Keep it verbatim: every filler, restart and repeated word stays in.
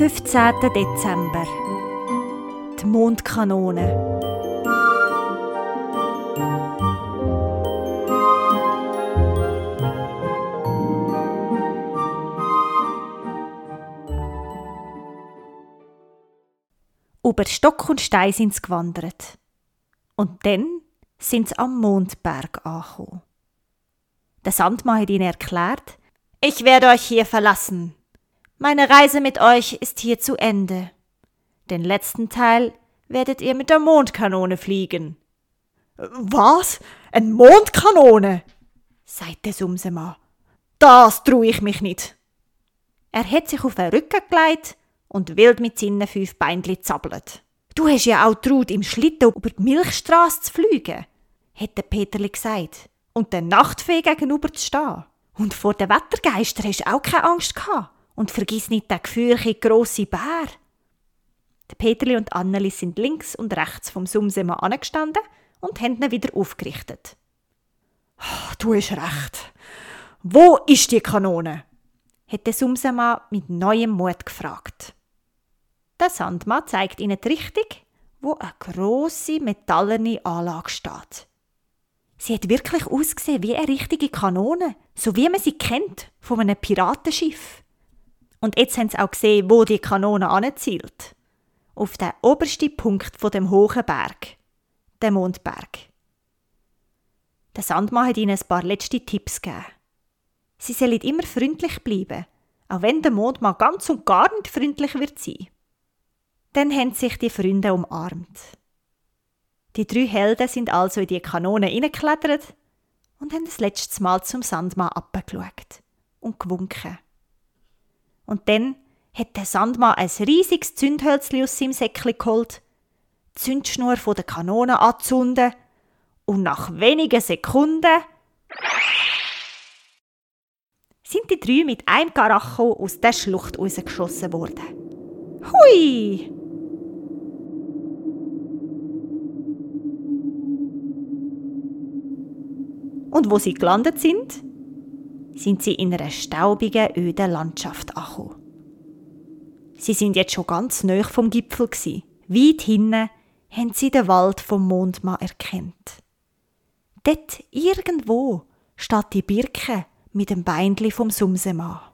fünfzehnten Dezember. Die Mondkanone. Über Stock und Stein sind sie gewandert. Und dann sind sie am Mondberg angekommen. Der Sandmann hat ihnen erklärt: Ich werde euch hier verlassen. Meine Reise mit euch ist hier zu Ende. Den letzten Teil werdet ihr mit der Mondkanone fliegen. Was? Eine Mondkanone? Sagt der Sumsemann. Das traue ich mich nicht. Er hat sich auf den Rücken gelegt und wild mit seinen fünf Beinchen zappelt. Du hast ja auch traut, im Schlitten über die Milchstrasse zu fliegen, hat der Peterli gesagt, und der Nachtfee gegenüber zu stehen. Und vor den Wettergeistern hast du auch keine Angst gehabt. Und vergiss nicht den gefürchten grossen Bär. Der Peterli und Anneli sind links und rechts vom Sumsemann angestanden und haben ihn wieder aufgerichtet. Du hast recht. Wo ist die Kanone? Hat der Sumsemann mit neuem Mut gefragt. Der Sandmann zeigt ihnen die Richtung, wo eine grosse metallene Anlage steht. Sie hat wirklich ausgesehen wie eine richtige Kanone, so wie man sie kennt von einem Piratenschiff. Und jetzt haben sie auch gesehen, wo die Kanone anzielt. Auf den obersten Punkt von dem hohen Berg, den Mondberg. Der Sandmann hat ihnen ein paar letzte Tipps gegeben. Sie sollen immer freundlich bleiben, auch wenn der Mond mal ganz und gar nicht freundlich wird sein. Dann haben sich die Freunde umarmt. Die drei Helden sind also in die Kanone hineingeklettert und haben das letzte Mal zum Sandmann abgeschaut und gewunken. Und dann hat der Sandmann ein riesiges Zündhölzchen aus seinem Säckchen geholt, die Zündschnur von der Kanone angezündet und nach wenigen Sekunden sind die drei mit einem Karacho aus der Schlucht rausgeschossen worden. Hui! Und wo sie gelandet sind, sind sie in einer staubigen, öden Landschaft angekommen. Sie sind jetzt schon ganz nahe vom Gipfel gsi. Weit hinten haben sie den Wald vom Mondmann erkannt. Dort irgendwo steht die Birke mit dem Beinli vom Sumsemann.